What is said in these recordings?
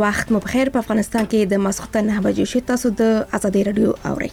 وخت مو بخیر. په افغانستان کې د ماسختن 9 بجې شي. تاسو د ازادي رادیو اورئ.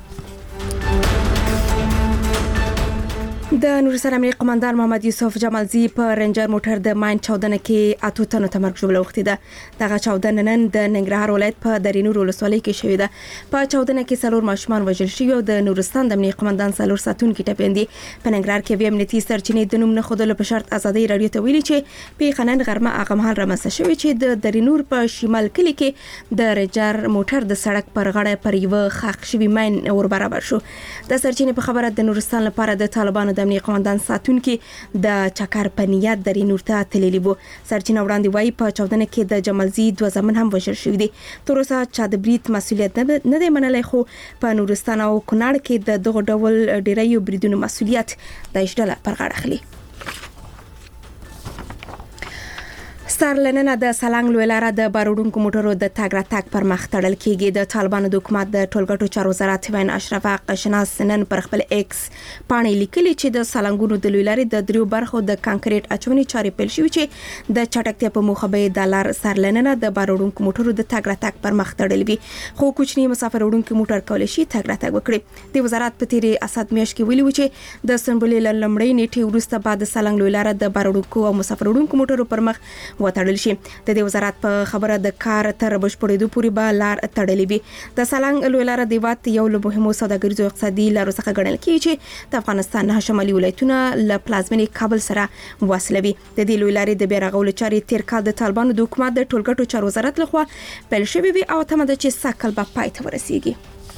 د نورستان امنیه قومندان محمد یوسف جمالزی په رنجر موټر د ماین چاودنه کې 8 تنو ته مرګ ژوبله وخته ده. دغه چاودنه نن د ننګرهار ولایت په درینور ولسوالۍ کې شوې ده. په چاودنه کې څلور ماشومان وژل شوي او د نورستان د امنیه قومندان څلور ساتونکي ټپيندي. په ننګرهار کې امنیتي سرچینې د نوم نه خودلو په شرط ازادي رادیو ته ویلي چې په خنن غرمه هغه مهال رامنځته شوی چې د درینور په شمال کلی کې د رنجر موټر د سړک پر غاړه پر یو خاخ شوی ماین ور برابر شو. د سرچینې په خبره د نورستان لپاره د طالبانو د امنیه قومندان ساتونکي د چکر په نیت درینور ته تللی وو. سرچینه وړاندې وایي په چاودنه کې د جمالزی دوه زامن هم وژل شوي دي. تر اوسه چا د بریټ مسولیت نه دی منلی، خو په نورستان او کونړ کې د دغه ډول ډیریو بریدونو مسولیت د اشډله پر غاړه اخلي. سرلننه د سالنګ لوی لاره د باروډونکو موټرو د تګ راتګ پر مخ تړل کیږي. د طالبانو د حکومت د ټولګټو چارو وزارت وین اشرف قشناس نن پر خپل ایکس پاڼې لیکلي چې د سالنګونو د لوی لارې د دریو برخو د کانکریټ اچونې چارې پیل شوې چې د چټکتیا په موخه به د لار سرلننه د باروډونکو موټرو د تګ راتګ پر مخ تړل وي، خو کوچني مسافر وړونکو موټر کولای شي تګ راتګ وکړي. د وزارت په تیری اسد میاشت کې ویلي و چې د سنبلې لمړی نیټه وروسته بعد سالنګ لوی لاره د باروډونکو او مسافر وړونکو موټرو پر مخ وتړل شي. د دې وزارت په خبره د کار تر بشپړېدو پورې به لار تړلې وي. د سالنګ لوی لاره د وات یو له مهمو سوداګریزو اقتصادي لارو څخه ګڼل کیږي چې د افغانستان نه شمالي ولایتونه له پلازمینې کابل سره وصلوي. د دې لوی لارې د بیرغول چارې تیر کال د طالبانو د حکومت د ټولګټو چارو وزارت لخوا پیل شوې وي او تمه ده چې سکل به پای ته ورسیږي.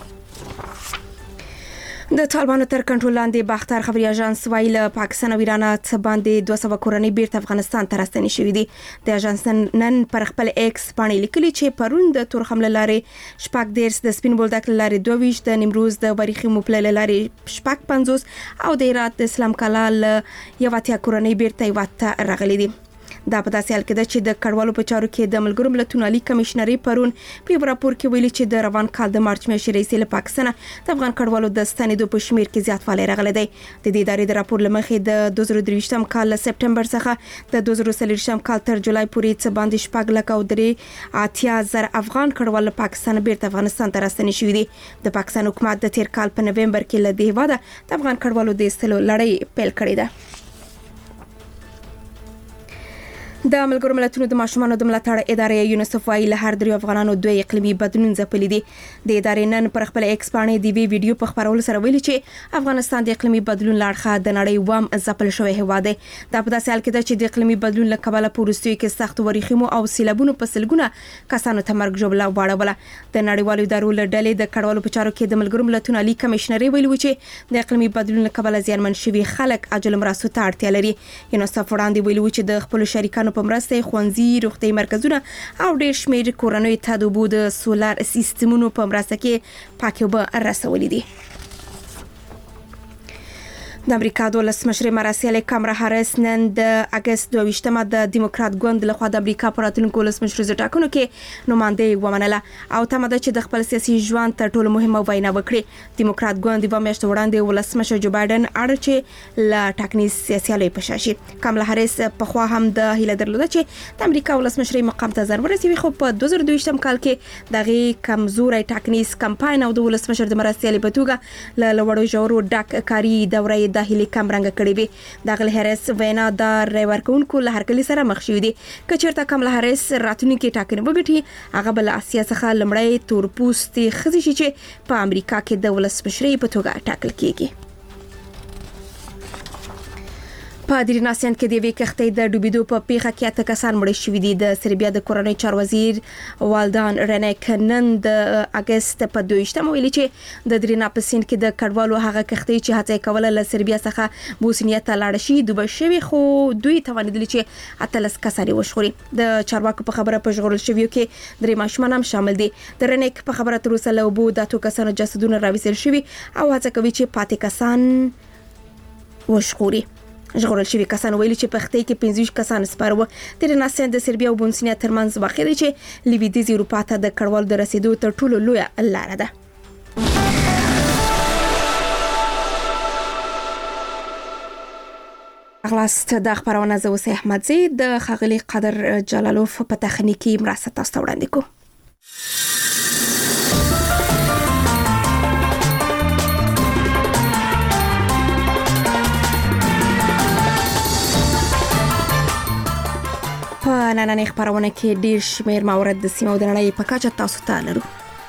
د طالبانو تر کنټرول لاندې باختر خبري اژانس وایي له پاکستان او ایران څخه باندې 200 کورنۍ بیرته افغانستان ته راستنې شوې دي. د اژانس نن پر خپل ایکس باندې لیکلي چې پرون د تور حمله لارې شپږ دیرس د سپین بولدک لارې 22 د نیمروز د وریخي موپل لارې شپږ 50 او د هرات د اسلام کلال یو اتیا کورنۍ بیرته واته راغلي دي. دا په داسې حال کې ده چې د کډوالو په چارو کې د ملګرو ملتونو عالی کمشنري پرون په راپور کې ویلي چې د روان کال د مارچ میاشتې رئیس له پاکستان د افغان کډوالو د ستنېدو په شمیر کې زیاتوالی راغلی دی. د دې ادارې د راپور لمخې د 2023م کال له سپټمبر څخه د 2023م کال تر جولای پورې څه باندې 4,83,000 افغان کډوال له پاکستان بیرته افغانستان ته راستنې شوي دي. د پاکستان حکومت د تیر کال په نومبر کې له دې هیواده د افغان کډوالو د ایستلو لړۍ پیل کړې ده. د ملګرو ملتونو د ماشومانو د ملاتړ ادارې یونیسف وايي له هر دریو افغانانو دوه اقلیمي بدلون ځپلي دي. د ادارې نن پر خپل ایکس باندې د ویډیو په خبرولو سره ویلي چې افغانستان د اقلیمي بدلون لړخه د نړۍ وام ځپل شوی هیواد دی. دا په داسې حال کې ده چې د اقلیمي بدلون له کبله په وروستیو کې سخت وریښمو او سیلابونو په سلګونه کسانو ته مرګ ژوبله واړوله. د نړیوالو ادارو له ډلې د کډوالو په چارو کې د ملګرو ملتونو عالی کمشنري ویلي و چې د اقلیمي بدلون له کبله زیانمن شوي خلک عاجل مرستو ته اړتیا لري. یونیسف وړاندې ویلي و چې د خپل شریکانو په مرسته روغتي مرکزونه او ډېر شمېر کورنۍ ته د اوبو د سولار سیستمونو په مرسته کې پاکې اوبه رسولې دي. د امریکا د ولسمشر مراسیل کاملا هاریس نن د اگست 22مه د دیموکرات ګوند لخوا د امریکا په راتلونکو ولسمشر ټاکنو کې نماینده ومنله او تمه ده چې د خپل سیاسي ژوند تر ټولو مهمه وینا وکړي. دیموکرات ګوند د میاشتې وړاندې ولسمشر جو بایدن اړ چې لا ټاکنیز سیاسي په شاشي. کاملا هاریس په خوا هم د هیله درلوده چې د امریکا ولسمشر مقام ته ځان ورسوي، خو په 2022م کال کې دغه کمزوري ټاکنیز کمپاین او د ولسمشر د مراسیل په توګه له لوړو ژورو ډاک کاری دورې داخلي کم رنګ کړي وي. د غل هریس وینا د ریورکونکو له هرکلی سره مخ شوې دي. کچېرته کاملا هریس راتلونکي ټاکنې وګټي هغه بل اسیا څخه لمړی تورپوستي خزي شي چې په امریکا کې د ولسمشر په توګه ټاکل کیږي. په دریناسند کې د وی کښتۍ د ډوبېدو په پیښه کې اته کسان مړ شوي دي. د سربیا د کورنۍ چارو وزیر والدان رنیک نن د اگست په 22مه ویلي چې د درینا په سیند کې د کډوالو هغه کښتۍ چې هڅه کوله له سربیا څخه بوسنیه ته لاړ شي دوبه شوي، خو دوی توانیدل چې اتلس کسان وشخوري. د چارواکو په خبره په ژغورل شویو کې درې ماشومان هم شامل دي. د رنیک په خبره تر اوسه له اوبو د اتو کسانو جسدونه راویستل شوي او هڅه کوي چې پاتې کسان وشخوري. ژغورل شوي کسان ویلي چې په خښتۍ کې 25 کسان سپاره وو. د ریناسند د سربیا او بوسنیا ترمنځ واقع دی چې لویدیځ اروپا ته د کډوالو د رسیدو تر ټولو لویه لاره ده. اغلاست د خبرونه زوسه احمدزی د خغلی قدر جلالوف په تخنیکی مرسته تاسو وړاندې کو. په نننۍ خبرونه کې ډیر شمیر موارد د سیمه د نړۍ په کچه تاسو ته لرو.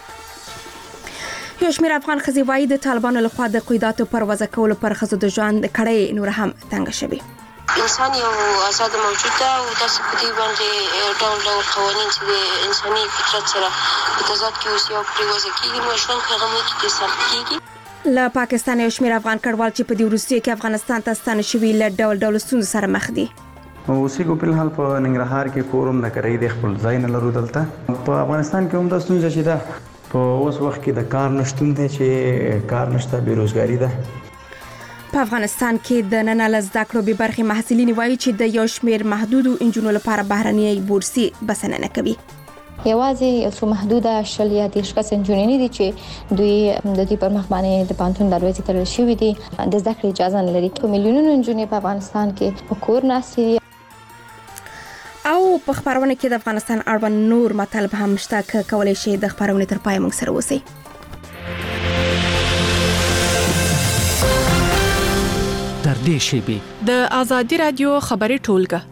یو شمیر افغان ښځې وايي د طالبانو لخوا د قیداتو پر وضع کولو پر ښځو د ژوند کړۍ نور هم تنګ شوي. انسان یو آزاد موجود ده او داسې په دې باندې ډول ډول قوانین چې د انساني فطرت سره په تضاد کې اوسي او پرې وضع کېږي، نو ژوند په هغه ملک کې سخت کېږي. له پاکستان یو شمیر افغان کډوال چې په دې وروستیو کې افغانستان ته ستانه شوي له ډول ډول ستونزو سره مخ دي. اوسېږو په الحال په ننګرهار کې کورم نه کوي د خپل ځای نه لرو. دلته په افغانستان کې هم د ستونزه چې ده په اوس وخت کې د کار نشټون دی چې کار نشته، بیروزګاری ده. په افغانستان کې د نن له زده کړو به برخې محصلین وایي چې د یو شمیر محدودو انجونو لپاره بهرنۍ بورسي بسنه نه کوي. یوازې یو څو محدوده شل یا 30 کس انجونې دي چې دوی د دې پر مخ باندې د پانتون دروازې تړل شوې دي، د زده کړې اجازه نه لري. په میلیونونو انجونې په افغانستان کې په کور ناستې دي. او په خبرونه کې د افغانستان اړوند نور مطالب هم شته که کولای شي د خبرونه تر پای موږ سره اوسئ. تر دې شیبې د ازادي رادیو خبري ټولګه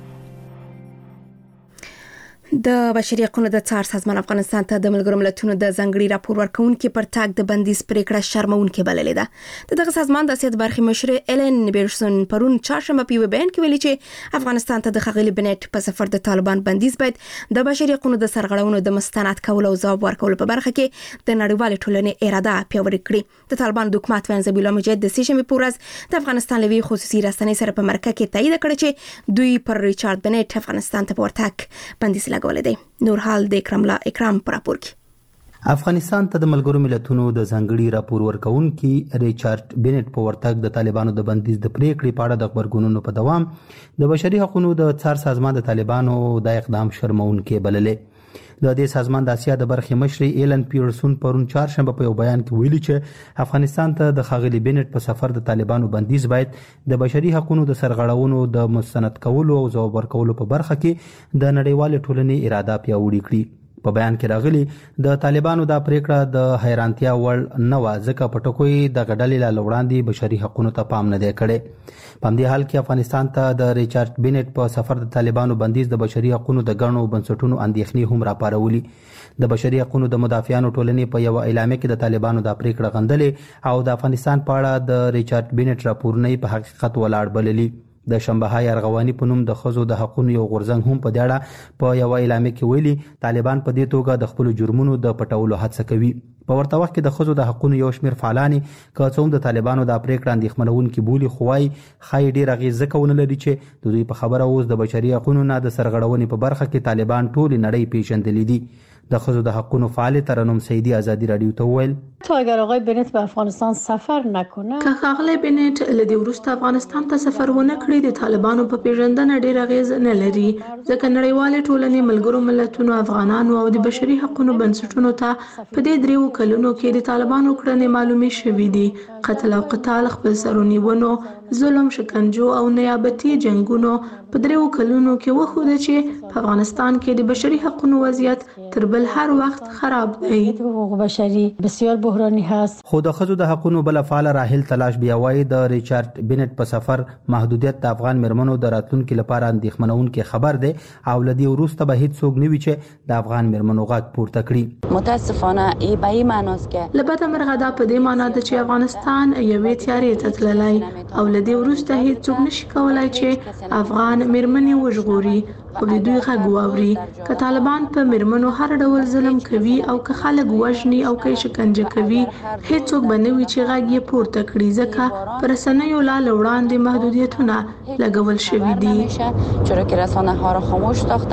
د بشري حقوقو د څار سازمان افغانستان ته د ملګرو ملتونو د ځنګړي راپور ورکونکو پر تاګ د بندیز پریکړه شرمونکې بللې ده. دغه سازمان د سیاست برخې مشر ایلن بیرسون پرون چهارشنبه په بیان کې ویلي چې افغانستان ته د خغلی بنټ په سفر د طالبان بندیز باید د بشري حقوقو د سرغړونو د مستند کولو او ځواب ورکولو په برخه کې د نړیوال ټولنې اراده پیاوړې کړي. د طالبان د حکومت وزیر الله مجاهد د سیشنبه په ورځ د افغانستان لوی خصوصي رسنۍ سره په مرکه کې تایید کړ چې دوی پر ریچارډ بنټ افغانستان ته ورتګ بندیز لګولې دی. نور حال د اکرام پر راپور کې افغانستان ته د ملګرو ملتونو د ځنګړي راپور ورکونکي ریچارډ بنټ په ورتګ د طالبانو د بندیز د پریکړې په اړه د خبرګونونو په دوام د بشري حقوقو د څار سازمان د طالبانو د اقدام شرمونکې بللې. د دې سازمان د اسیا د برخې مشر ایلن پیرسون پرون چهارشنبه په یو بیان کې ویلي چې افغانستان ته د خغلی بنټ په سفر د طالبانو بندیز باید د بشري حقوقو د سرغړونو د مستند کولو او ځواب ورکولو په برخه کې د نړیوال ټولنې اراده پیاوړې کړي. په بیان کې راغلي د طالبانو د پریکړه د حیرانتیا وړ نه و، ځکه په ټکوي د غډلې لا وړاندې بشري حقوقو ته پام نه دی کړی. په دې حال کې افغانستان ته د ریچارډ بنټ په سفر د طالبانو بندیز د بشري حقوقو د غړو بنسټونو اندېښنې هم راپارولي. د بشري حقوقو د مدافعانو ټولنې په یو اعلامیه کې د طالبانو د پریکړه غندلې او د افغانستان په اړه د ریچارډ بنټ راپورنې په حقیقت ولاړ بللي. د شنبه‌های ارغواني په نوم د خزو د حقوقو یو غورځنګ هم په دې اړه په یو اعلامیه کې ویلي طالبان په دې توګه د خپل جرمونو د پټولو هڅه کوي. په ورته وخت کې د خزو د حقوقو یو شمیر فعالان که څوم د طالبانو د پریکړه اندېښمنونکي بولی خوای خای ډیر اغیزه کول لري چې د دوی په خبره اوس د بشري حقوقو نه د سرغړونې په برخه کې طالبان ټول نړۍ پیژندلې دي. د خزو د حقوقو فعال ترنم سیدی ازادي رادیو ته ویل تا اگر آقای بنت به افغانستان سفر نکنه که خغلی بنت لدی ورسته افغانستان ته سفر ونه کړی د طالبانو په پیژندنه ډیر اغیز نه لري، ځکه نړیوال ټولنې ملګرو ملتونو افغانانو او د بشري حقوقو بنسټونو ته په دې دریو کلونو کې د طالبانو کړنې معلومې شوې دي. قتل او قتال، خپل سرونیونو، ظلم، شکنجو او نیابتي جنگونو په دریو کلونو کې وښوده چې په افغانستان کې د بشري حقوقو وضعیت تر بل هر وخت خراب دی. حقوق بشری بسیار بحرانی هست. خو د خزو د حقوقو بل فعال راحل تلاش بیا وایي د ریچارډ بنټ په سفر محدودیت د افغان مرمنو د راتلونکو لپاره اندېښمنونکې خبر دی او لدی وروسته به هیڅ څوک نه وي چې د افغان مرمنو غږ پورته کړي. متاسفانه ای به ای معناست که لبد مرغدا په دې معنی ده چې افغانستان یوې تیارې ته تللی او لدی وروسته هیڅ څوک نشي کولای چې افغان مرمنې وژغوري او د دوی غږ واوري. که طالبان په مرمنو هر ډول ظلم کوي او که خلک وژني او که شکنجه کوي، هیڅوک به نه وي چې غږ یې پورته کړي، ځکه پر رسنیو لا وړاندې محدودیتونه لګول شوي دي. چرا که رسانه ها را خاموش ساختند.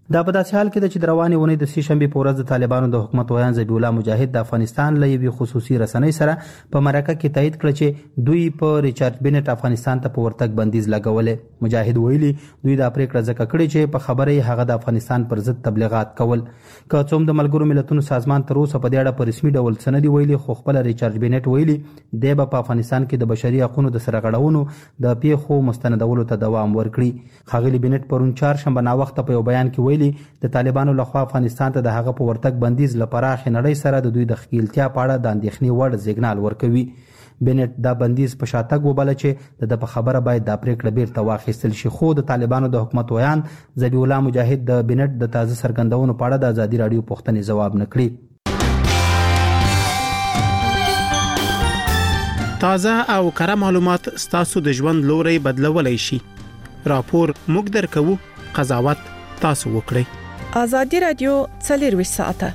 دا په داسې حال کې د چې د روانې ونې د سهشنبې په ورځ د طالبانو د حکومت ویان ذبیح الله مجاهد د افغانستان له یوې خصوصي رسنۍ سره په مرکه کې تایید کړ چې دوی په ریچارډ بینټ افغانستان ته په ورتګ بندیز لګولې. مجاهد ویلي دوی دا پریکړه ځکه کړې چې په خبره یې هغه د افغانستان پر ضد تبلیغات کول. که څوم د ملګرو ملتونو سازمان تر اوسه په دې اړه په رسمي ډول څه نه دي ویلي، خو خپل ریچارډ بینټ ویلي دی به په افغانستان کې د بشري حقوقو د سرغړونو د پیښو مستندولو ته دوام ورکړي. ښاغلي بینټ پرون چهارشنبه ناوخته په یو بیان کې ویلي د طالبانو لخوا افغانستان ته د هغه په ورتګ بندیز لپاره نړۍ سره د دوی د ښکیلتیا په اړه د اندېښنې وړ سیګنال ورکوي. بینټ دا بندیز په شاتګ وباله چې د په خبره باید دا پریکړه بیرته واخیستل شي، خو د طالبانو د حکومت ویان ذبیح الله مجاهد د بینټ د تازه څرګندونو په اړه د ازادي راډیو پوښتنې ځواب نه کړي. تازه او کره معلومات ستاسو د ژوند لوري بدلولای شي. راپور موږ درکوو، قضاوت تاسو وکړئ. ازادي راډیو 24 ساعته.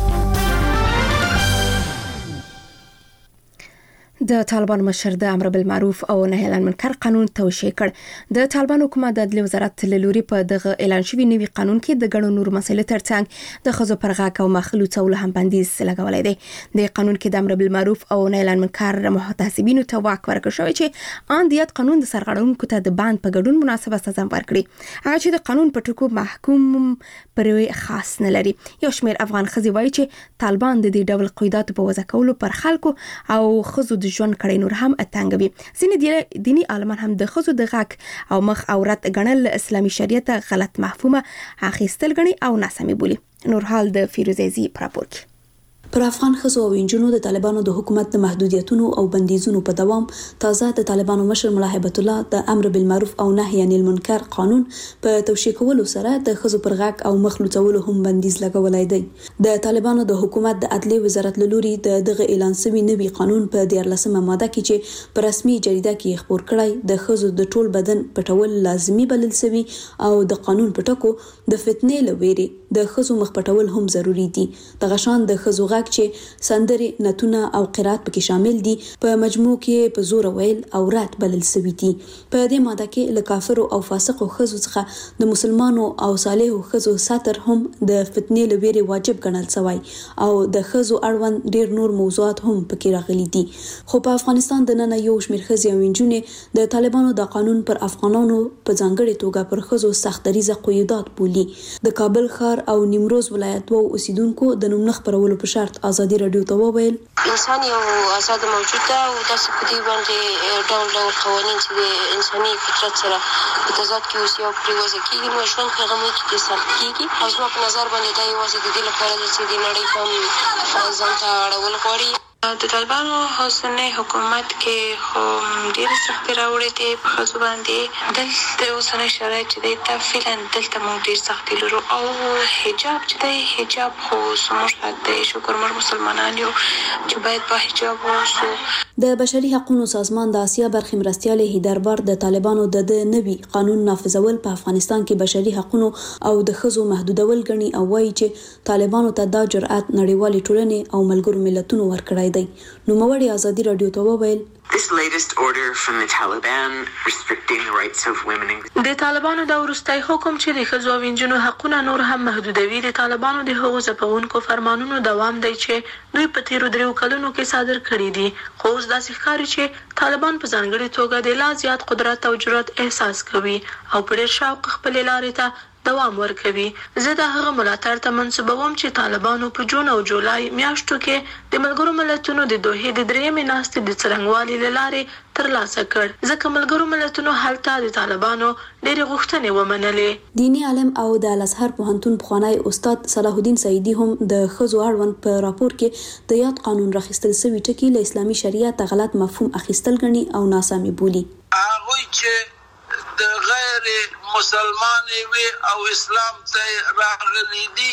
د طالبان مشر د امر بالمعروف او نهي عن المنکر قانون توشیح کړ. د طالبان حکومت د عدلیې وزارت له لوري په دغه اعلان شوی نوي قانون کې د ګڼو نور مسایلو ترڅنګ د ښځو پر غاک او مخلوطولو هم بندیز لګولای دی. د قانون کې د امر بالمعروف او نهي عن المنکر محتسبینو ته واک ورکړل شوی چې ان دیت قانون د سرغړونکو ته د باند په ګډون مناسبه سزا ورکړي. هغه چې د قانون په ټکو محکوم پرې خاص نه لري. یو شمېر افغان ښځې وایي چې طالبان د دې ډول قیوداتو په وضع کولو پر خلکو او ښځو د ژوند کړي نور هم اتنګوي. ځینې دینی عالمان هم د ښځو د غاک او مخ عورت ګڼل اسلامي شریعت غلط مفهومه اخیستل غني او ناسمي بولي. نورحال د فیروزیزی راپور کې. پر افغان ښځو او انجونو د طالبانو د حکومت د محدودیتونو او بندیزونو په دوام تازه د طالبانو مشر ملا هیبت الله د امر بالمعروف او نهي عن المنکر قانون په توشیح کولو سره د ښځو پر غاک او مخلوطولو هم بندیز لګولای دی. د طالبانو د حکومت د عدلیې وزارت له لوري دغه اعلان شوی نوي قانون په 14مه ماده کې چې په رسمي جریده کې خبر کړی د ښځو د ټول بدن پټول لازمي بلل شوی او د قانون په ټکو د فتنې لويري د ښځو مخ پټول هم ضروری دي. د غشان د ښځو غاک چې سندرې، نتونه او قرات پکې شامل دي په مجموع کې په زور ویل او رات بلل شوی دي. په دې ماده کې له کافرو او فاسقو ښځو څخه د مسلمانو او صالحو ښځو ساتر هم د فتنې لويري واجب ګڼل شوی او د ښځو اړوند ډیر نور موضوعات هم پکې راغلي دي. خو په افغانستان د نن یو شمېر ښځې او انجونې د طالبانو د قانون پر افغانانو په ځانګړي توګه پر ښځو سخت دریزه قیودات بولي. د کابل ښار او نیمروز ولایت وو اوسیدونکو د نوم نه خبرولو په شرط ازادي راډیو ته وویل انسان یو آزاد موجود ده او داسې په دې باندې ډول قوانین چې د انساني فطرت سره په تضاد کې اوسي او پرې وضع کېږي نو ژوند په هغه کې د سخت کېږي او زما په نظر باندې دا یوازې د دې لپاره ده چې د نړۍ پام ځان ته اړول غواړي. د طالبانو اوسنی حکومت کې خو ډېرې سختۍ راوړې دي په ښځو باندې. دلته اوسنی شرایط چې دی دا فعلا دلته موږ ډېر سختۍ لرو او حجاب چې دی حجاب خو زموږ حق دی. شکر موږ مسلمانان یو چې باید با حجاب واوسو. د بشري حقوقو سازمان د آسیا برخې مرستیال هیدربار د طالبانو د نوي قانون نافذول په افغانستان کې بشري حقوقو او د ښځو محدودول غني او وایي چې طالبانو ته دا جرأت نړیوالې ټولنې او ملګرو ملتونو ورکړی دی. نو موړي ازادي راډیو ته وویل This latest order from the Taliban restricting the rights of women. د طالبانو د ورستۍ حکم چې د ښځو او انجونو حقونه نور هم محدودوي د طالبانو د حقوق ځپونکو فرمانونو دوام دی چې دوی په تیرو 3 کلونو کې صادر کړي دي. خو اوس داسې ښکاري چې طالبان په ځانګړي توګه د لا زیات قدرت او جرأت احساس کوي او په ډېر شوق خپل لارې ته دوام ورکوي. زه د هغه ملاتړ ته منسوبوم چې طالبانو په جون او جولای میاشتو کې د ملګرو ملتونو د دوحې د 3مې ناستې د څرنګوالي له لارې ترلاسه کړ ځکه ملګرو ملتونو هلته د طالبانو ډېرې غوښتنې ومنلې. دینی عالم او د الازهر پوهنتون پخوانی استاد صلاح الدین سعیدی هم د ښځو اړوند په راپور کې د یاد قانون راخیستل شوی ټکی له اسلامي شریعت غلط مفهوم اخیستل غني او ناسمي بولي. هغه چې د غیر مسلمان وي او اسلام ته راغلي دي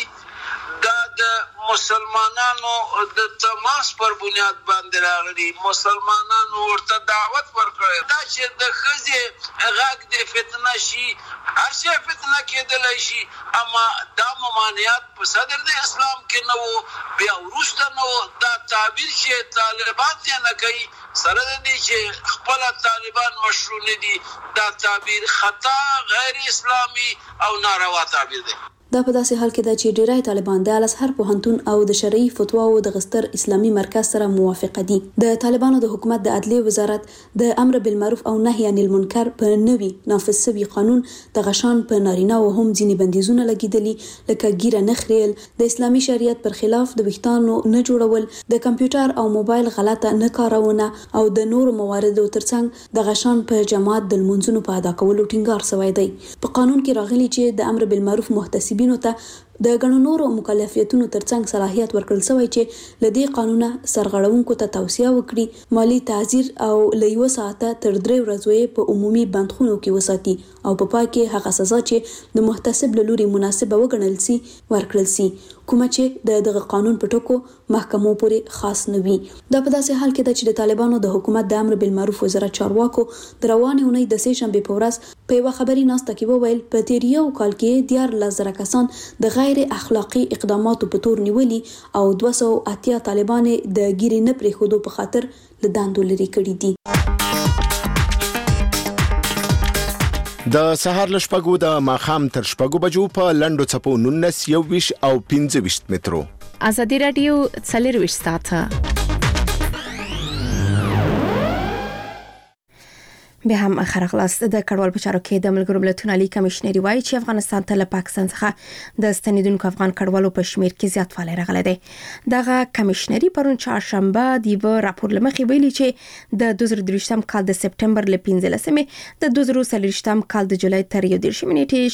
دا د مسلمانانو د تماس پر بنیاد باندې راغلي. مسلمانانو ورته دعوت ورکړي دا چې د ښځې غږ د فتنه شي هر شي فتنه کېدلی شي اما دا ممانعات په صدر د اسلام کې نه وو بیا وروسته نه وو. دا تعبیر چې طالبان یې نه کوي سره د دې چې خپل طالبان مشروع نه دي دا تعبیر خطا غیر اسلامي او ناروا تعبیر دی. دا په داسې حال کې ده چې ډیری طالبان د الازهر پوهنتون او د شرعي فتواو د غستر اسلامي مرکز سره موافقه دي. د طالبانو د حکومت د عدلیه وزارت د امر بالمعروف او نهي عن المنکر په نوي نافذ شوي قانون د غشان په نارینه او هم ځینې بندیزونه لګیدلي لکه ګیره نه خریل، د اسلامي شریعت پر خلاف د ویښتانو نه جوړول، د کمپیوټر او موبایل غلطه نه کارونه او د نورو مواردو ترڅنګ د غشان په جماعت د لمونځونو په ادا کولو ټینګار شوی دی. په قانون کې راغلي چې د امر بالمعروف محتسبینو ته د غنو نورو مکلفیتونو ترڅنګ صلاحیت ورکړل شوی چې لدی قانونه سرغړونکو ته توصیه وکړي مالی تعزیر او له 1 ساعته تر 3 ورځې په عمومي بندخونو کې وساتي او په پای کې هغه سزا چې د محتسب له لوري مناسبه وګڼل سي ورکړل سي، کومه چې دغه قانون په ټکو محکمو پورې خاص نه وي. دا په داسې حال کې ده چې د طالبانو د حکومت د امر بالمعروف وزارت چارواکو د روانې اونۍ د 3 شنبه په ورځ په یو خبري ناسته کې وویل په تیر یو کال کې 14,000 کسان د غیر اخلاقی اقداماتو په تور نیولي او 280 طالبان د ګیرې نه پرېښودو په خاطر له دندو لري کړي دي. د سهار له شپږو د ماښام تر شپږو بجو په لنډو څپو 19 21 او 25 مترو. ازادي رادیو 24 ساعته به هم خرغلاست د کډوال په چارو کې د ملګرو ملتونو عالی کمشنري وایي چې افغانستان ته له پاکستان څخه د ستنیدونکو افغان کډوالو په شمیر کې زیاتوالی راغلی دی. دغه کمشنري پرون چهارشنبه د یو راپور لمخې ویلي چې د 2023م کال د سپټمبر ل 15مې د 2023م کال د جولای تر 11 نیټې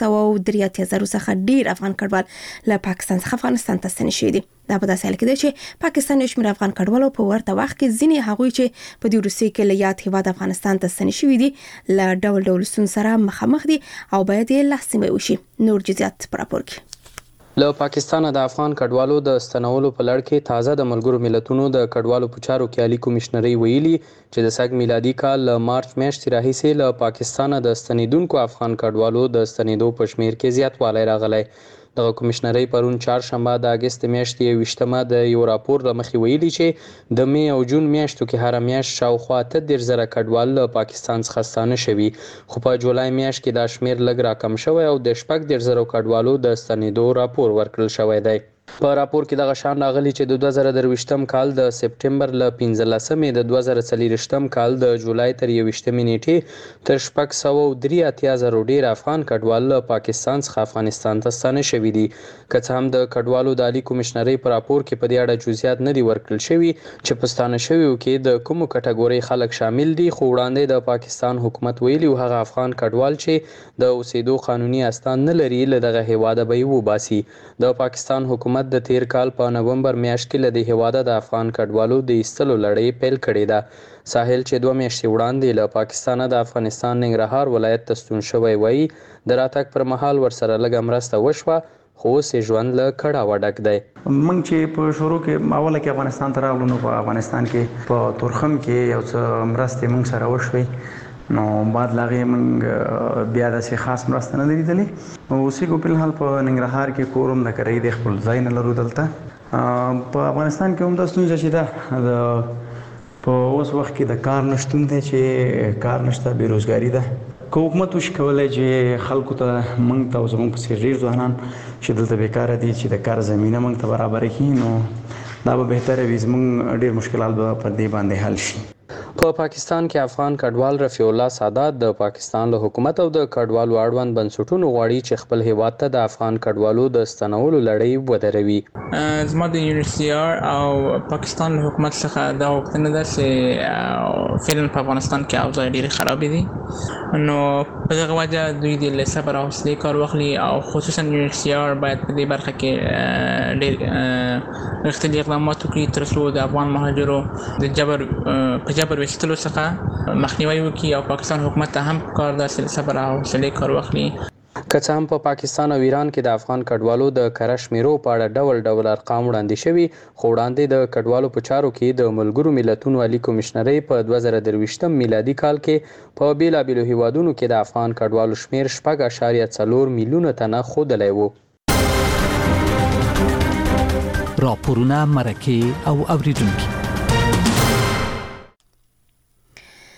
603 څخه ډیر افغان کډوال له پاکستان څخه افغانستان ته ستنې شوي دي. دا په داسې حال کې دی چې پاکستان یو شمېر افغان کډوالو په ورته وخت کې ځینې هغوی چې په دې روسي کې له یاد هیواد افغانستان ته ستنې شوي دي له ډول ډول ستونزو سره مخامخ دي او باید یې لاسنیوی وشي. نور جزئیات په راپور کې. له پاکستان د افغان کډوالو د ستنولو په لړ کې تازه د ملګرو ملتونو د کډوالو په چارو کې عالی کمشنري ویلي چې د سږ میلادي کال له مارچ میاشتې راهیسې له پاکستان د ستنیدونکو افغان کډوالو د ستنیدو په شمیر کې زیاتوالی راغلی. دغه کمشنري پرون چهارشنبه د اگست میاشتې 28مه د یو راپور لمخې ویلي چې د می او جون میاشتو کې هر میاشت شاوخوا 13,000 کډوال له پاکستان څخه ستانه شوي، خو په جولای میاشت کې دا شمیر لږ راکم شوی او د 14,000 کډوالو د ستنېدو راپور ورکړل شوی دی. په راپور کې دغه شان راغلی چې د 2023م کال د سپټمبر ل 15مې د 2024م کال د جولای تر 21مې نیټې تر 683,000 ډیر افغان کډوال له پاکستان څخه افغانستان ته ستانه شوي دي. که څه هم د کډوالو د عالی کمشنري په راپور کې په دې اړه جزئیات نه دي ورکړل شوي چې په ستانه شویو کې د کومو کټګوري خلک شامل دي، خو وړاندې د پاکستان حکومت ویلي هغه افغان کډوال چې د اوسېدو قانوني استان نه لري له دغه هیواده به یې وباسي. د پاکستان حکومت د تیر کال په نومبر میاشت کې له دې هیواده د افغان کډوالو د ایستلو لړۍ پیل کړې ده. ساحل چې 2 میاشتې وړاندې له پاکستان د افغانستان ننګرهار ولایت ته ستون شوی وایي د راتګ پر مهال ورسره لږه مرسته وشوه خو اوس یې ژوند له کړاوه ډک دی. موږ چې په شروع کې اوله کې افغانستان ته راغلو نو په افغانستان کې په تورخم کې یو څه مرستې موږ سره وشوې، نو بعد لاغې موږ بیا داسې خاص مرسته نه لیدلې. اوسېږو په الحال په ننګرهار کې کورم د کرۍ د خپل ځای نه لرو. دلته په افغانستان کې هم دا ستونزه چې ده په اوس وخت کې د کار نشتون دی، چې کار نشته، بیروزګاري ده. که حکومت وشي کولی چې خلکو ته موږ ته او زموږ پسې ډېر ځوانان چې دلته بیکاره دي چې د کار زمینه موږ ته برابره کړي نو دا به بهتره وي، زموږ ډېر مشکلات به پر دې باندې حل شي. په پاکستان کې افغان کډوال رفیع الله سادات د پاکستان له حکومت او د کډوالو اړوند بنسټونو غواړي چې خپل هیواد ته د افغان کډوالو د ستنولو لړۍ ودروي. زما د UNHCR او پاکستان له حکومت څخه دا غوښتنه ده چې فعلا په افغانستان کې اوضاع ډېرې خرابې دي، نو په دغه وجه دوی د صبر او حوصلې کار واخلي او خصوصا UNHCR باید په دې برخه کې ډېر رښتیني اقدامات وکړي تر څو د افغان مهاجرو د جبر ویستلو څخه مخنیوي وکړي او پاکستان حکومت ته هم کار ده چې صبر او حوصلې کار واخلي. که څه هم په پاکستان او ایران کې د افغان کډوالو د کره شمیرو په اړه ډول ډول ارقام وړاندې شوي، خو وړاندې د کډوالو په چارو کې د ملګرو ملتونو عالی کمشنري په 2023م میلادي کال کې په بیلابیلو هیوادونو کې د افغان کډوالو شمیر 4.4 میلیونه تنه ښودلی و. راپورونه، مرکې او اوریدونکي.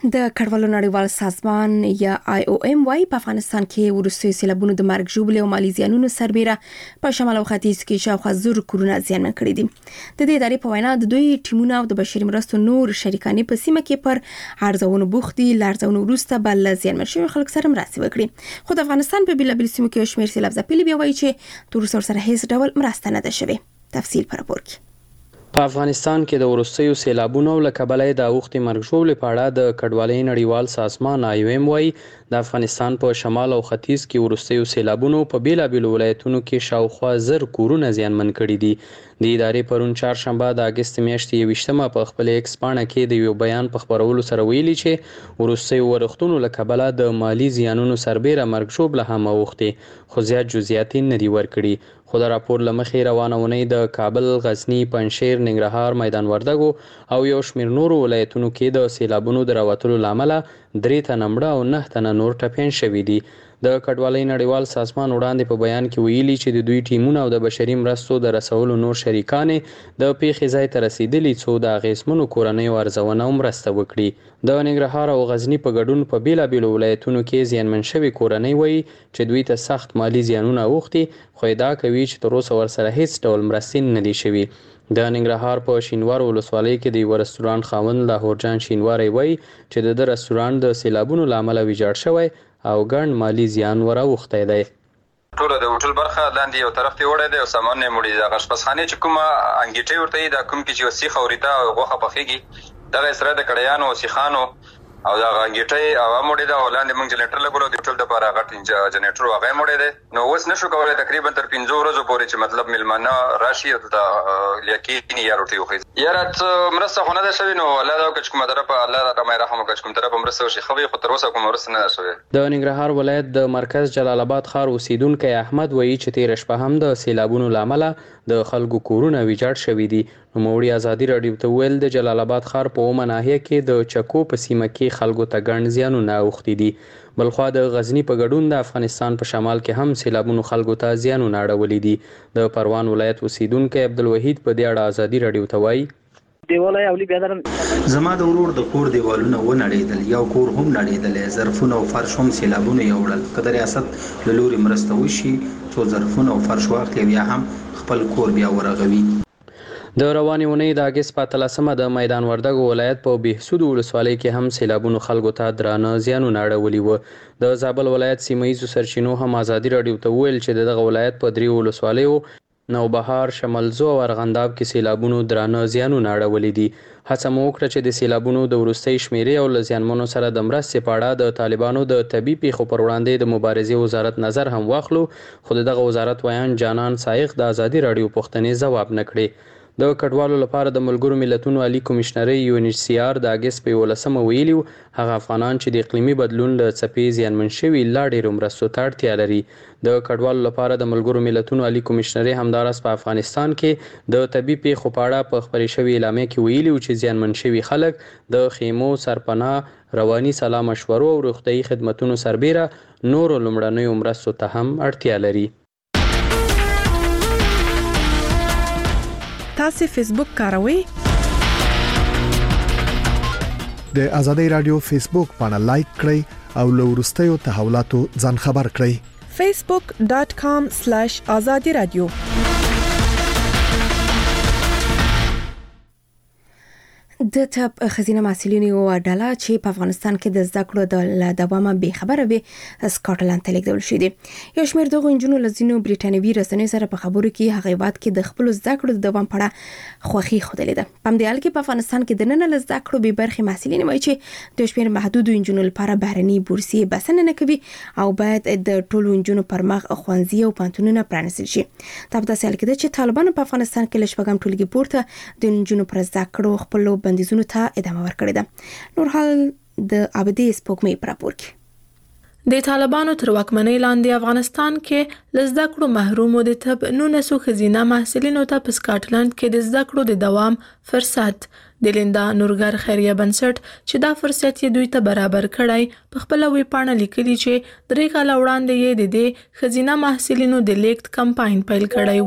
د کډوالو نړیوال سازمان یا IOM وايي په افغانستان کې وروستي سیلابونو د مرګ ژوبلې او مالی زیانونو سربېره په شمال او ختیځ کې شاوخوا 1000 کورونه زیانمن کړي دي. د دې ادارې په وینا د دوی ټیمونه او د بشري مرستو نور شریکانې په سیمه کې پر ارزونو بوخت دي. لارزونو وروسته بل زیانمن شوي خلک سره مرسته وکړي. خو د افغانستان په بیلابیل سیمو کې شمېر سیلاب ځپلي بیا وایي چې تر اوسه سره هیڅ ډول مرسته نه ده شوې. تفصیل پر راپور کې. په افغانستان کې د وروستیو سیلابونو له کبله د اوښتې مرګ ژوبلې په اړه د کډوالۍ نړیوال سازمان IOM وايي د افغانستان په شمال او ختیځ کې وروستیو سیلابونو په بیلابیلو ولایتونو کې شاوخوا 1000 کورونه زیانمن کړي دي. د ادارې پرون چهارشنبه د اګست میاشتې 28مه په خپل ایکس پاڼه کې د یو بیان په خپرولو سره ویلي چې وروستیو ورښتونو له کبله د مالی زیانونو سربېره مرګ ژوبله هم اوښتې، خو زیات جزئیات نه دي ورکړي. خو د راپور له مخې روانه اونۍ د کابل، غزني، پنجشیر، ننګرهار، میدان وردګو او یو شمېر نورو ولایتونو کې د سیلابونو د راوتلو له امله 3 تنه مړه او 9 تنه نور ټپیان شوي دي. د کډوالۍ نړیوال سازمان وړاندې په بیان کې ویلي چې د دوی ټیمونه او د بشري مرستو د رسولو نور شریکانې د پیښې ځای ته رسیدلي څو د اغېزمنو کورنیو ارزونه او مرسته وکړي. د ننګرهار او غزني په ګډون په بیلابیلو ولایتونو کې زیانمن شوي کورنۍ وایي چې دوی ته سخت مالی زیانونه اوښتي، خو ادعا کوي چې تر اوسه ورسره هیڅ ډول مرستې نه دي شوي. د ننګرهار په شینوار ولسوالۍ کې د یو رستورانت خاوند لاهورجان شینواری وایي چې د رستورانت د سیلابونو له امله ویجاړ شوی او ګڼ مالی زیان وراوښتی دی. ټوله د هوټل برخه لاندې یو طرف ته وړی دی او سامان یې مړي. د اشپزخانې چې کومه انګیټۍ ورته وي، دا کوم کې چې سیخ او ریته او غوښه پخېږي، دغه سره د کړیانو او سیخانو او د انګیټۍ هوا مړې ده او لاندې موږ جنریټر لګولو د هوټل دپاره غټ جنریټر هغه یې مړې دی. نو اوس نشو کولی تقریبا تر 5 ورځو پورې چې مطلب میلمانه راشي او دلته لیکینې یا روټۍ وخوري. یاره څه مرسته خو نه ده شوې، نو الله دا وکړه چې کومه طرفه الله راته رحم وکړه چې کوم طرفه مرسته وشي ښه وي، خو تر اوسه کومه مرسته نه ده شوې. د ننګرهار ولایت د مرکز جلال آباد ښار اوسیدونکی احمد وایي چې تېره شپه هم د سیلابونو له امله د خلکو کورونه ویجاړ شوي دي. نوموړي ازادي راډیو ته وویل د جلال آباد ښار په اومه ناحیه کې د چکو په سیمه کې خلکو ته ګڼ زیانونه اوښتي دي. بلخوا د غزني په ګډون د افغانستان په شمال کې هم سیلابونو خلکو ته زیانونه اړولي دي. د پروان ولایت اوسیدونکی عبدالوحید په دې اړه ازادي راډیو ته وایي دیواله اولی بیادرم زما د ورور د کور دیوالونه و نړېدل، یو کور هم نړېدلی، ظرفونه او فرش هم سیلابونه یوړل. که د ریاست له لوري مرسته وشي څو ظرفونه او فرش واخلي بیا هم خپل کور بیا ورغوي. د روانې اونۍ د اګست په 13مه د میدان وردګو ولایت په بهسود ولسوالۍ کې هم سیلابونو خلکو ته درانه زیانونه اړولي وو. د زابل ولایت سیمهیزو سرچینو هم ازادي راډیو ته وویل چې دغه ولایت په 3 ولسوالیو نوبهار، شمالزو او ارغنداب کې سیلابونو درانه زیانونه اړولي دي. هڅه مو وکړه چې د سیلابونو د وروستۍ شمیرې او له زیانمنو سره د مرستې په اړه د طالبانو د طبي پیښو پر وړاندې د مبارزې وزارت نظر هم واخلو، خو دغه وزارت ویان جانان سایق د ازادي راډیو پوښتنې ځواب نه کړې. د کډوالو لپاره د ملګرو ملتونو عالی کمشنرۍ UNHCR د اګست په 11مه ویلي هغه افغانان چې د اقلیمي بدلون له څپې زیانمن شوي لا ډېرو مرستو ته اړتیا لري. د کډوالو لپاره د ملګرو ملتونو عالی کمشنرۍ همداراز په افغانستان کې د طبي پیښو په اړه په خپرې شوې اعلامیه کې ویلي چې زیانمن شوي خلک د خیمو، سرپناه، رواني سلا مشورو او روغتیايي خدمتونو سربېره نورو لومړنیو مرستو ته هم اړتیا لري. تاسو فیسبوک کاروئ؟ د ازادي رادیو فیسبوک باندې لایک کړئ او له وروستیو تحولاتو ځان خبر کړئ. facebook.com/azadi-radio د ټاپ خزینه محصلینو یو ډله چې په افغانستان کې د زده کړو د دوامه به خبره وي سکاټلند ته لیږدول شوې دي. یو شمېر دغه نجونو له ځینو بریټانوي رسنیو سره په خبرو کې هغه هیواد کې د خپل زده کړو د دوام په اړه خوښي ښودلې ده. په همدې حال کې په افغانستان کې د نن له زده کړو بې برخې محصلین وایي چې د شمېر محدودو نجونو لپاره بهرني بورسي بسنه نه کوي او باید د ټولو نجونو پر مخ ښوونځي او پوهنتونونه پرانیستل شي. دا په داسې حال کې ده چې طالبانو په افغانستان کې له شپږم ټولګي پورته د نجونو پر زده کړو خپل بندیزونو ته ادامه ورکړې ده. نور حال د ابدي سپوږمۍ پر راپور کې د طالبانو تر واکمنۍ لاندې افغانستان کې لزده کړو محرومو د طب 19 خزینه محصلینو ته په سکاټلند کې د زده کړو د دوام فرصت د لیندا نورګر خیریه بنسټ چې دا فرصت یې دوی ته برابر کړای په خپل وی پاڼه لیکلي چې 3 کال وړاندې یې د خزینه محصلینو د لیکت کمپاین پیل کړی وو.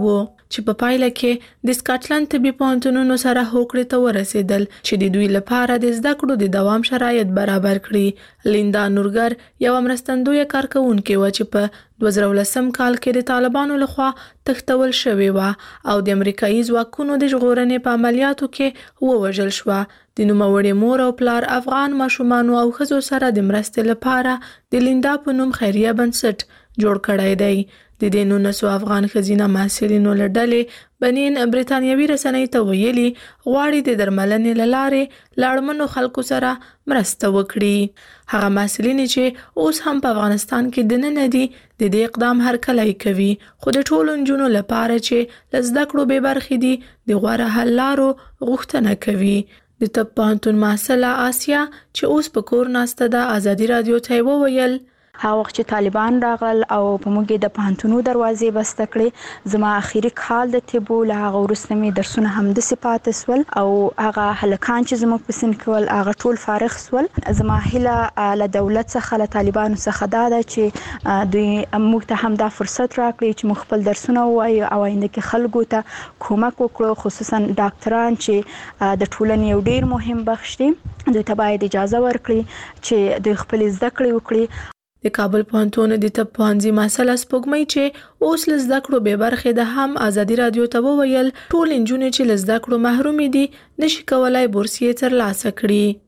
چې په پایله کې د سکاټلند طبي پوهنتونونو سره هوکړې ته ورسېدل چې د دوی لپاره د زده کړو د دوام شرایط برابر کړي. لیندا نورګر یو مرستندوی کارکونکې و چې په 2010 کال کې د طالبانو لخوا تښتول شوې و او د امریکایي ځواکونو د ژغورنې په عملیاتو کې ووژل شوه. د نوموړې مور او پلار افغان ماشومان او ښځو سره د مرستې لپاره د لیندا په نوم خیریه بنسټ جوړ کړی دی. د دې 19 افغان ښځینه محصلینو له ډلې بنین برتانیوي رسنۍ ته ویلي غواړي د درملنې له لارې له اړمنو خلکو سره مرسته وکړي. هغه محصلین چې اوس هم په افغانستان کې دننه دي د دې اقدام هرکلی کوي، خو د ټولو نجونو لپاره چې له زده کړو بې برخې دي د غوره حل لارو غوښتنه کوي. د طب پوهنتون محصله آسیا چې اوس په کور ناسته ده ازادي رادیو ته وویل هغه وخت چې طالبان راغل او په موږ د پوهنتونو دروازې بسته کړې، زما اخیری کال د طب له هغه وروسته مې درسونه هم د صفات سول او هغه هلکان چې زموږ په سن کول هغه ټول فارغ سول. زما هیله له دولت څخه له طالبانو څخه دا ده چې دوی موږ ته هم دا فرصت راکړي چې موږ خپل درسونه ووایو او آینده کې خلکو ته کومک وکړو، خصوصا ډاکټران چې د ټولنې یو ډیر مهم بخش دي. دوی ته باید اجازه ورکړي چې دوی خپل زده کړې وکړي. د کابل پوهنتون د طب پوهنځي محصله سپوږمۍ چې اوس له زده کړو بې برخې ده هم ازادي رادیو ته وویل ټول نجونې چې له زده کړو محرومې دي نشي کولای بورسیې ترلاسه کړي.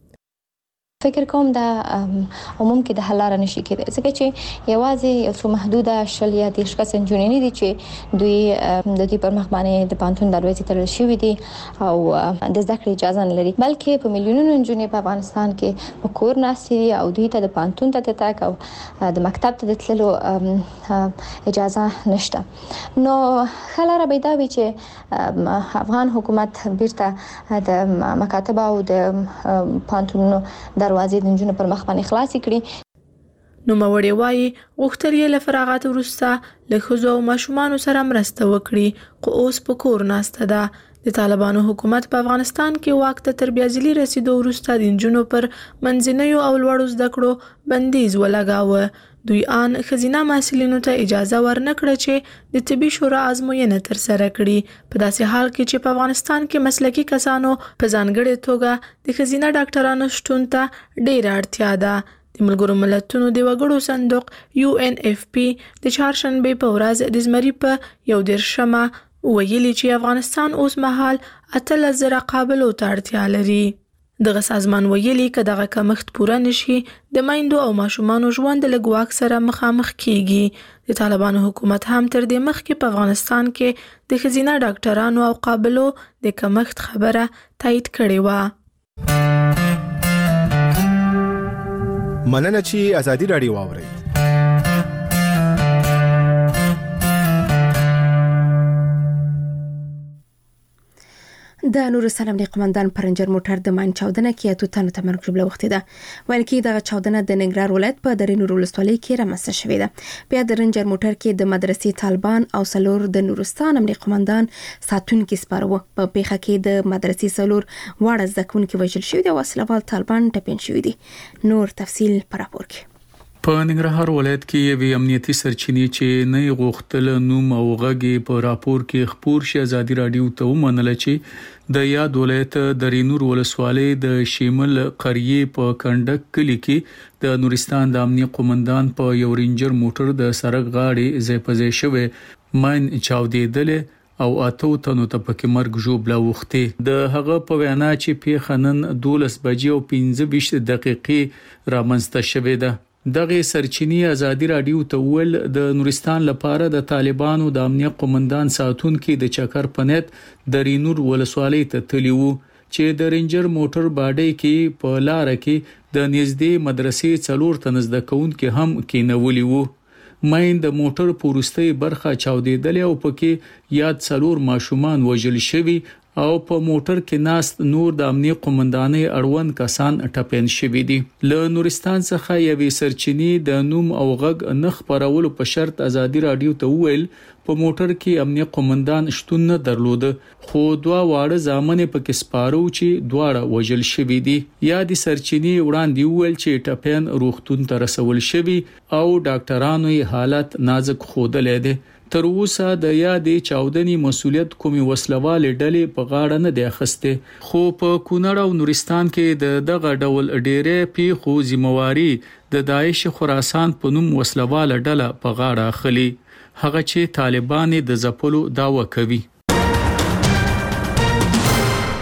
فکر کوم دا عموم کې د حل لاره نشي کېدای ځکه چې یوازې یو څو محدوده شل یا 10 کس نجونې دي چې دوی د دې پر مخ باندې د پانتون دروازې تړل شوې دي او د زده کړې اجازه نه لري، بلکې په میلیونونو نجونې په افغانستان کې په کور ناستې دي او دوی ته د پانتون ته تګ او د مکتب ته د تللو اجازه نشته. نو حل لاره به دا وي چې افغان حکومت بیرته د مکاتب او د پانتونونو دروازې د نجونو پر مخ باندې خلاصې کړي. نو موري وایي غوښتل یې له فراغت وروسته له ښځو او ماشومانو سره مرسته وکړي، خو اوس په کور ناسته ده. د طالبانو حکومت په افغانستان کې واک ته تر بیازلي رسیدو وروسته د نجونو پر منځنیو او لوړو زده کړو بندیز ولګاوه. دوی ان ښځینه محصلینو ته اجازه ورنکړه چې د طبي شورا ازموینه ترسره کړي، په داسې حال کې چې په افغانستان کې مسلکي کسانو په ځانګړې توګه د ښځینه ډاکټرانو شتون ته ډېره اړتیا ده. د ملګرو ملتونو د وګړو صندوق UNFP د چهارشنبې په ورځ د زمري په 11 ویلي چې افغانستان اوس مهال 18,000 قابلو ته اړتیا لري. دغه سازمان ویلي که دغه کمښت پوره نشي د میندو او ماشومانو ژوند له ګواښ سره مخامخ کیږي. د طالبانو حکومت هم تر دې مخکې په افغانستان کې د ښځینه ډاکټرانو او قابلو د کمښت خبره تایید کړې و. مننه چې ازادي رادیو واوري. د نورستان امنیه قومندان پرنجر موټر د ماین چاودنه کې اتو تنو تمرګ جوړه وخت ده. ویل کې د چاودنه د ننګرهار ولایت په درې نور ولسوالۍ کې رامنځته شوې ده. بیا د رنجر موټر کې د مدرسې طالبان او سلور د نورستان امنیه قومندان ساتونکو سپارو. په پیښه کې د مدرسې سلور واړه ځکونکو وژل شوی دی او وسلوال طالبان ټپین شوی دي. نور تفصیل پر راپور کې. په ننګرهار ولایت کې یو امنیتي سرچینې چې نه غوښتل نوم او غږی په راپور کې خبر شي ازادي رادیو ته ومنل چې د یاد ولایت د رینور ولسوالۍ د شیمل قریه په کندک کلی کې د نورستان د امنیه قومندان په یو رینجر موټر د سړک غاړې ځای په ځای شوی ماین چاودیدل او اتو تنو ته پکې مرګ جوړ وخته. د هغه په وینا چې پیښه نن 12 بجې او 15 دقیقې رامنځته شوې ده. دغه سرچینی ازادي رادیو ته ول د نورستان لپاره د طالبانو د امنیه قومندان ساتونکو د چکر پنیت د رینور ولسوالۍ ته تلیو چې د رینجر موټر باډي کې په لار کې د نږدې مدرسې څلور تنزده کونکو هم کېنولي وو. ماین د موټر پورستي برخه چاودیدل او پکې یاد څلور ماشومان وژل شوي او په موټر کې ناست نور د امنیه قومندانۍ اړوند کسان ټپین شوي دي. له نورستان څخه یوې سرچینی د نوم او غږ نه خبرولو په شرط ازادي رادیو ته ویل په موټر کې امنیه قومندان شتون نه درلود، خو دوه واړه ځامن پکې سپارو چې دواړه وژل شوي دي. یا د سرچینی وړاندې ویل چې ټپین روغتون ته رسول شوي او ډاکټرانو یې حالت نازک خودلې ده. تر اوسه د یادې چاودنې مسولیت کومي وسلوال ډلې په غاړه نه دی اخیسته خو په کونړ او نورستان کې د دغه ډول ډېرې پیښو ذمہواری د داعش خراسان په نوم وسلوال ډله په غاړه اخلي هغه چې طالبان د ځپلو داوا کوي